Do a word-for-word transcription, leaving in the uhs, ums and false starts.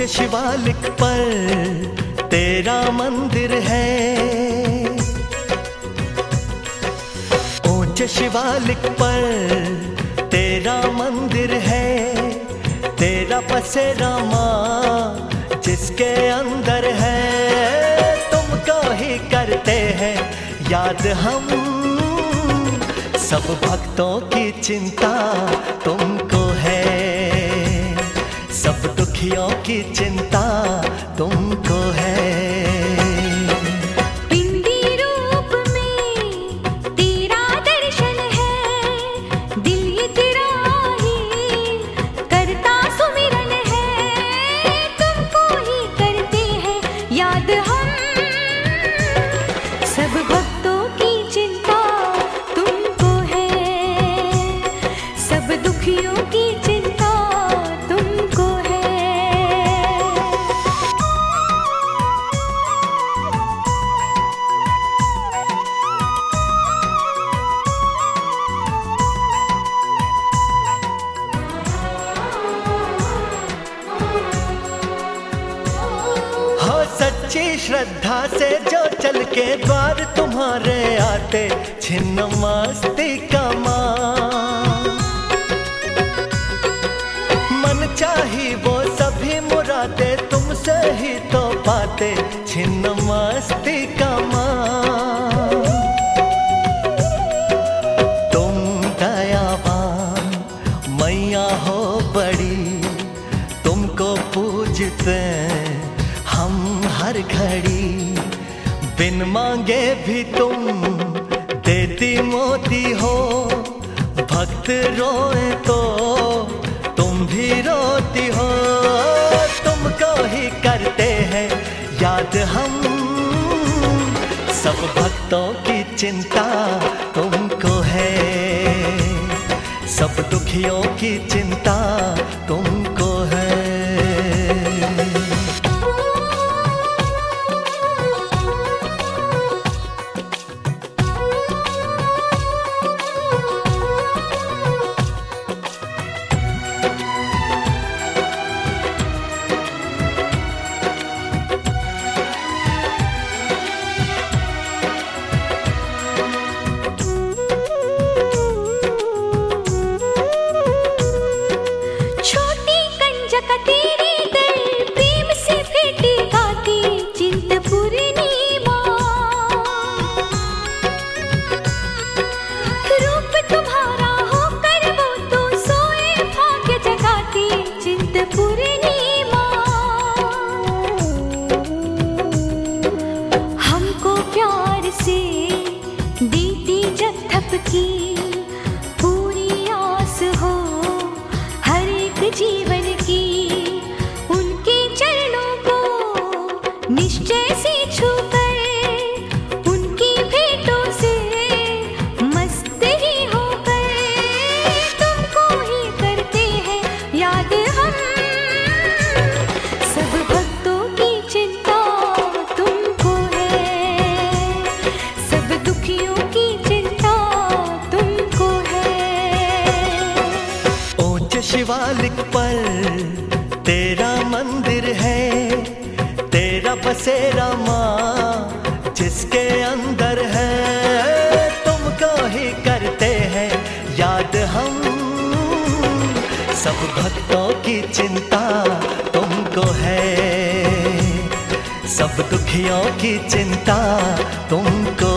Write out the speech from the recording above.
ऊंचे शिवालिक पर तेरा मंदिर है, ऊंचे शिवालिक पर तेरा मंदिर है, तेरा बसेरा माँ जिसके अंदर है। तुमको ही करते हैं याद हम, सब भक्तों की चिंता तुमको है, सब दुखियों की चिंता तुमको है। दुखियों की चिंता तुमको है। हो सच्ची श्रद्धा से जो चल के द्वार तुम्हारे आते, छिन्न मस्ती का चाही वो सभी मुरादे तुमसे ही तो पाते, छिन्न मस्ती का माँ। तुम दयावान मैया हो बड़ी, तुमको पूजते हम हर घड़ी, बिन मांगे भी तुम देती मोती हो, भक्त रोए तो तुम भी रोती हो। तुमको ही करते हैं याद हम, सब भक्तों की चिंता तुमको है, सब दुखियों की चिंता तुमको है। की पूरी आस हो हर एक जीवन की, उनके चरणों को निश्चय से छूकर, उनकी भेंटों से मस्त ही होकर, तुमको ही करते हैं याद हम, सब भक्तों की चिंता तुमको है, सब दुखियों की शिवालिक पर तेरा मंदिर है, तेरा बसेरा माँ जिसके अंदर है। तुमको ही करते हैं याद हम, सब भक्तों की चिंता तुमको है, सब दुखियों की चिंता तुमको